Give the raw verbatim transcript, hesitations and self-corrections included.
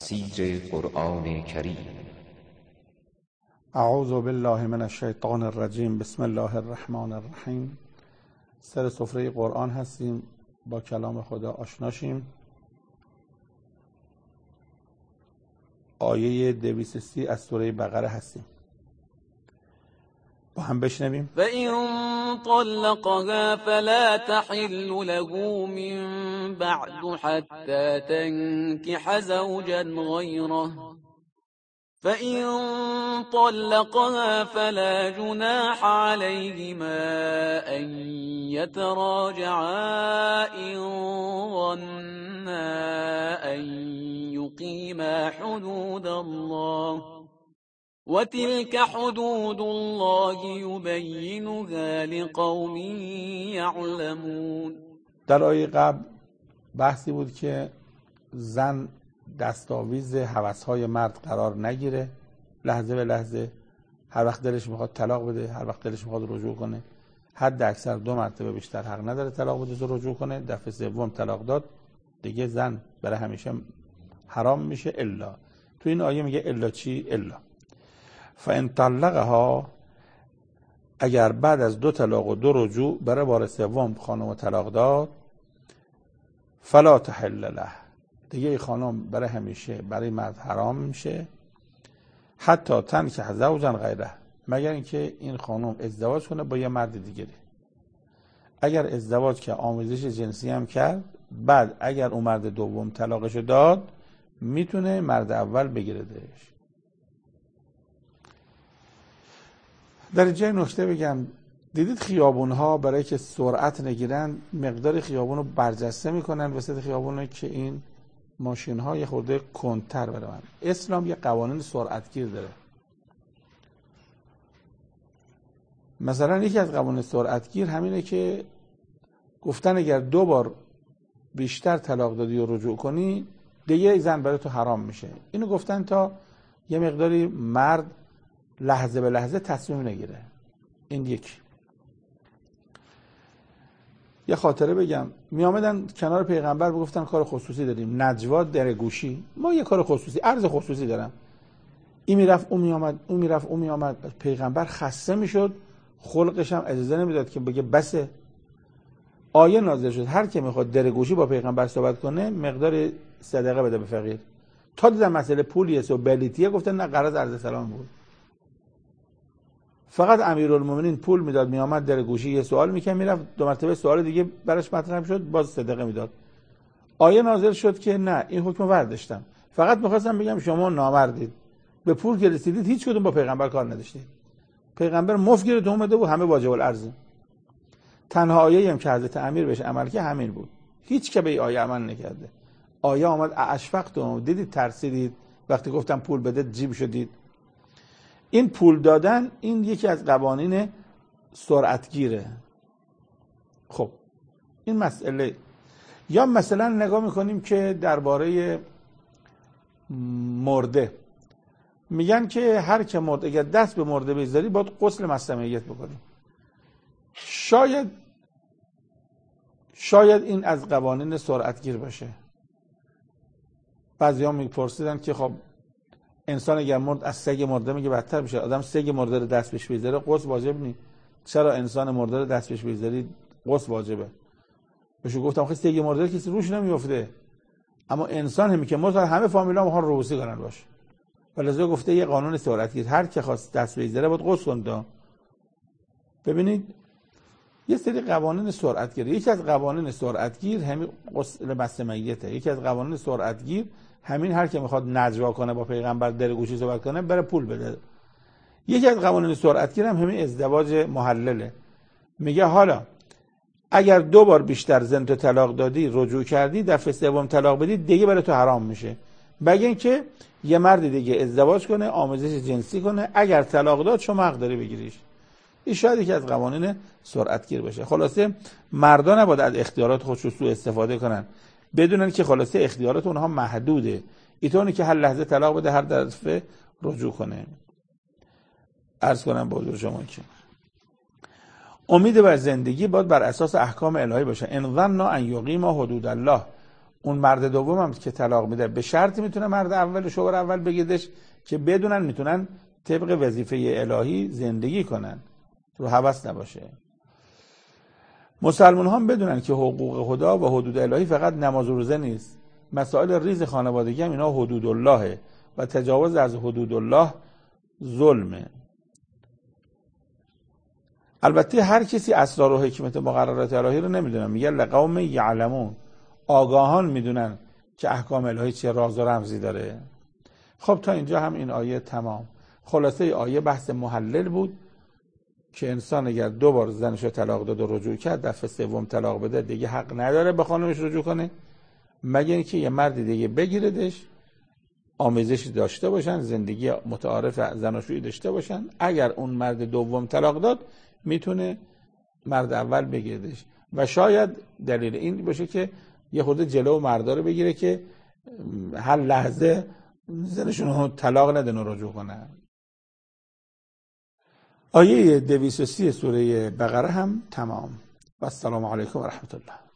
تفسیر قرآن کریم. اعوذ بالله من الشیطان الرجیم. بسم الله الرحمن الرحیم. سر سفره قرآن هستیم، با کلام خدا آشناشیم. آیه دویست و سی از سوره بقره هستیم، با هم بشنویم. فَإِن طَلَّقَهَا فَلَا تَحِلُّ لَهُ مِن بَعْدُ حَتَّى تَنكِحَ زَوْجًا غَيْرَهُ فَإِن طَلَّقَهَا فَلَا جُنَاحَ عَلَيْهِمَا أَن يَتَرَاجَعَا إِن ظَنَّا أَن يُقِيمَا حُدُودَ اللَّهِ وَتِلْكَ حُدُودُ اللَّهِ يُبَيِّنُهَا لِقَوْمٍ يَعْلَمُونَ. در آیه قبل بحثی بود که زن دستاویز هوس‌های مرد قرار نگیره، لحظه به لحظه هر وقت دلش میخواد طلاق بده، هر وقت دلش میخواد رجوع کنه. حد اکثر دو مرتبه بیشتر حق نداره طلاق بده و رجوع کنه. دفعه سوم طلاق داد دیگه زن برای همیشه حرام میشه. الا تو این آیه میگه الا چی؟ الا فان طلقها، اگر بعد از دو طلاق و دو رجوع برای بار سوم خانم طلاق داد، فلا تحل له، دیگه این خانم برای همیشه برای مرد حرام میشه. حتی تنکح زوجا غیره، مگر اینکه این خانم ازدواج کنه با یه مرد دیگری. اگر ازدواج که آمیزش جنسی هم کرد، بعد اگر اون مرد دوم طلاقشو داد، میتونه مرد اول بگیردش. در جای نکته بگم، دیدید خیابون ها برای که سرعت نگیرن مقدار خیابون رو برجسته میکنن وسط خیابون، که این ماشین ها یه خورده کندتر برن. اسلام یه قوانین سرعتگیر داره. مثلا یکی از قوانین سرعتگیر همینه که گفتن اگر دو بار بیشتر طلاق دادی و رجوع کنی، دیگه زن برای تو حرام میشه. اینو گفتن تا یه مقداری مرد لحظه به لحظه تصمیم نگیره. این یکی. یه خاطره بگم، می آمدن کنار پیغمبر بگفتن کار خصوصی داریم، نجوا در گوشی، ما یه کار خصوصی، عرض خصوصی دارم. این میرفت اون می آمد، اون میرفت اون می آمد. پیغمبر خسته میشد، خلقش هم اجازه نمیداد که بگه بسه. آیه نازل شد هر کی میخواد در گوشی با پیغمبر صحبت کنه مقدار صدقه بده به فقیر. تا دیدن مسئله پولیه و بلیتیه، گفتن نه، قرض عرض سلام بود. فقط امیرالمومنین پول میداد، میامد در گوشی یه سوال میکنه، میرفت دو مرتبه سوال دیگه براش مطرح شد، باز صدقه میداد. آیه نازل شد که نه، این حکم ورداشتم. فقط میخواستم بگم شما نامردید، به پول که رسیدید هیچ کدوم با پیغمبر کار نداشتید. پیغمبر مفت گیرتون اومده بود، همه واجب الارض. تنها آیه‌ای هم که حضرت امیر بهش عمل کرد همین بود. هیچ که به این آیه عمل نکرده. آیه آمد اشفقتم، دیدید ترسیدید وقتی گفتم پول بده جیب شدید. این پول دادن این یکی از قوانین سرعتگیره. خب این مسئله. یا مثلا نگاه میکنیم که درباره مرده میگن که هر که مرد اگر دست به مرده بذاری باید غسل مس میت بکنیم. شاید شاید این از قوانین سرعتگیر باشه. بعضی ها میپرسیدن که خب انسان اگر مرد از سگ مرده میگه بدتر میشه. آدم سگ مرده رو دست بهش بذاره غسل واجب نیست، چرا انسان مرده رو دست بهش بذاری غسل واجبه؟ بهشون گفتم خیلی سگ مرده کسی روش نمیافته، اما انسان همی که مرد همه فامیلا میخوان روسی کنن باشه. ولذا گفته یه قانون سرعتگیر، هر کی خواست دست بذاره باید غسل کنه. ببینید یه سری قوانین سرعتگیر، یکی از قوانین سرعتگیر همین غسل مس میته. یکی از قوانین سرعتگیر همین هر کی میخواد نجوا کنه با پیغمبر در گوشی صحبت کنه بره پول بده. یکی از قوانین سرعتگیر هم همین ازدواج محلله. میگه حالا اگر دو بار بیشتر زن تو طلاق دادی رجوع کردی، دفعه سوم طلاق بدی، دیگه برای تو حرام میشه. بگین که یه مرد دیگه ازدواج کنه، آمیزش جنسی کنه، اگر طلاق داد شما حق داری بگیریش. این شاید یکی از قوانین سرعتگیر باشه. خلاصه مردان نباید از اختیارات خودشون سوء استفاده کنن، بدونن که خلاصه اختیارات اونها محدوده. اینطوری که هر لحظه طلاق بده، هر دفعه رجوع کنه. عرض کنم به حضور شما که امید بر زندگی باید بر اساس احکام الهی باشه. ان ظن ان یقیم حدود الله، اون مرد دوم هم که طلاق میده به شرطی میتونه مرد اول شوهر اول بگیردش که بدونن میتونن طبق وظیفه الهی زندگی کنن، رو هوس نباشه. مسلمان هم بدونن که حقوق خدا و حدود الهی فقط نماز و روزه نیست، مسائل ریز خانوادگی هم اینا حدود الله و تجاوز از حدود الله ظلمه. البته هر کسی اسرار و حکمت مقررات الهی رو نمیدونه، میگه لقوم یعلمون، آگاهان میدونن که احکام الهی چه راز و رمزی داره. خب تا اینجا هم این آیه تمام. خلاصه آیه بحث محلل بود که انسان اگر دو بار زنش رو طلاق داد و رجوع کرد، دفعه سوم طلاق بده دیگه حق نداره به خانمش رجوع کنه، مگر اینکه یه مرد دیگه بگیردش، آمیزشی داشته باشن، زندگی متعارف زناشویی داشته باشن. اگر اون مرد دوم طلاق داد میتونه مرد اول بگیردش و شاید دلیل این باشه که یه خورده جلو مردا رو بگیره که هر لحظه زنشون رو طلاق ندن و رجوع کنن. آیه دویست و سی سوره بقره هم تمام. و السلام علیکم و رحمت الله.